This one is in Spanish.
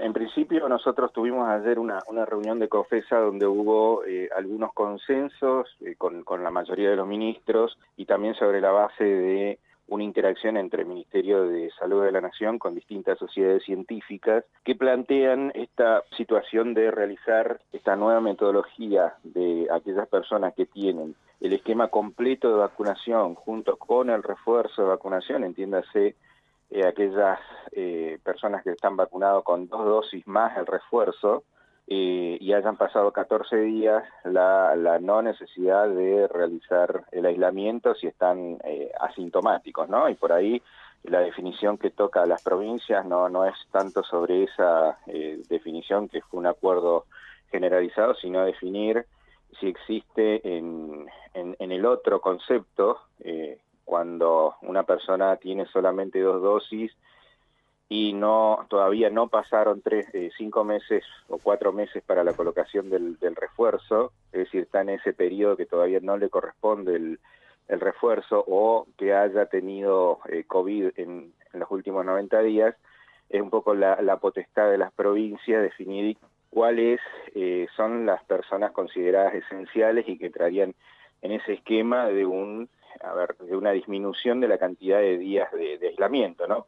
en principio nosotros tuvimos ayer una reunión de COFESA donde hubo algunos consensos con la mayoría de los ministros y también sobre la base de una interacción entre el Ministerio de Salud de la Nación con distintas sociedades científicas que plantean esta situación de realizar esta nueva metodología de aquellas personas que tienen el esquema completo de vacunación junto con el refuerzo de vacunación, entiéndase aquellas personas que están vacunadas con 2 dosis más el refuerzo y hayan pasado 14 días la no necesidad de realizar el aislamiento si están asintomáticos, ¿no? Y por ahí la definición que toca a las provincias no es tanto sobre esa definición que fue un acuerdo generalizado, sino definir si existe en el otro concepto, cuando una persona tiene solamente 2 dosis y todavía no pasaron 5 meses o 4 meses para la colocación del refuerzo, es decir, está en ese periodo que todavía no le corresponde el refuerzo o que haya tenido COVID en los últimos 90 días, es un poco la potestad de las provincias definir cuáles son las personas consideradas esenciales y que entrarían en ese esquema de una disminución de la cantidad de días de aislamiento, ¿no?